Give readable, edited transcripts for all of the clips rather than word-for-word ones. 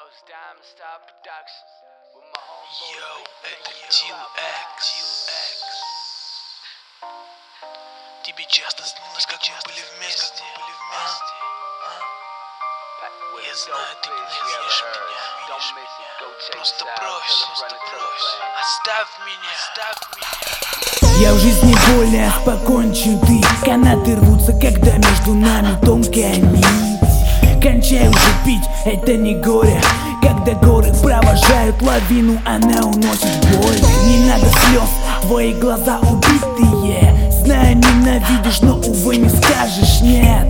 Йоу, это Тил Экс. Тебе часто снилось, как мы были вместе. Я знаю, ты ненавидишь меня. Просто брось, оставь меня. Я в жизни более спокоен, чем ты. Канаты рвутся, когда между нами тонкая нить. Кончай уже пить, это не горе. Когда горы провожают лавину, она уносит боль. Не надо слез, твои глаза убитые. Знаю, ненавидишь, но увы не скажешь нет.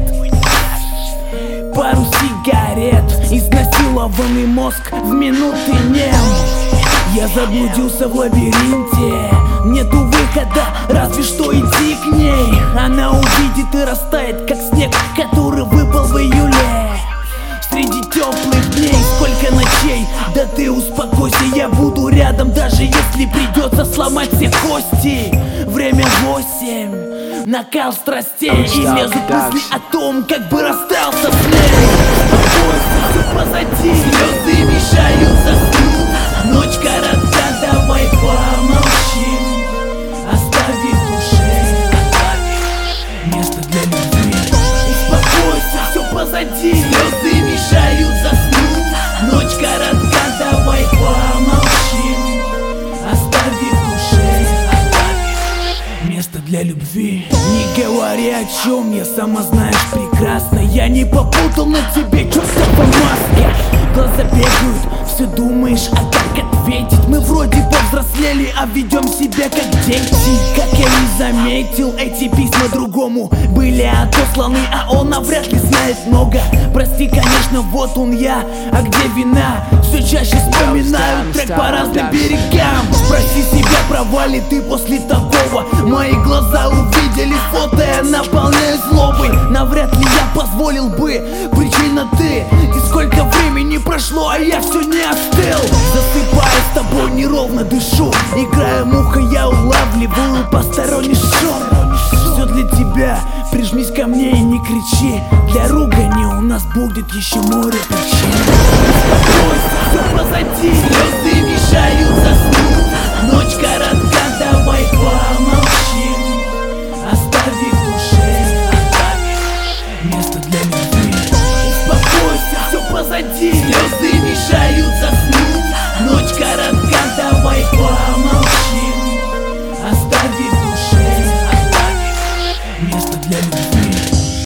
Пару сигарет, изнасилованный мозг в минуты нем. Я заблудился в лабиринте, нету выхода, разве что идти к ней. Она увидит и растает, как снег, который выпал в июле. Среди теплых дней сколько ночей, да ты успокойся, я буду рядом, даже если придется сломать все кости. Время 8, накал страстей, и лезут мысли о том, как бы расстался с ней. Успокойся, все позади, слезы мешают заснуть. Ночь коротка, давай помолчим, остави в душе место для любви. Успокойся, все позади, слезы мешают заснуть. Ночь коротка, давай помолчим, остави в душе место для любви. Не говори о чем, я сама знаешь прекрасно. Я не попутал на тебе чувства маски. Глаза бегают, все думаешь, а как ответить? Мы вроде повзрослели, а ведем себя как дети. Как я не заметил, эти письма другому были отосланы, а он навряд ли знает много. Прости, конечно, вот он я, а где вина? Все чаще вспоминаю трек по разным берегам. Спроси себя, права ли ты после такого? Мои глаза увидели фото, я наполняю злобой. Навряд ли я позволил бы, причина ты. И сколько времени прошло, а я все не остыл. Засыпая с тобой, неровно дышу. Играя муха, я улавливаю посторонний шум. Все для тебя, прижмись ко мне и не кричи. Для ругани у нас будет еще море причин. Успокойся, все позади, слезы мешают заснуть. Ночь коротка,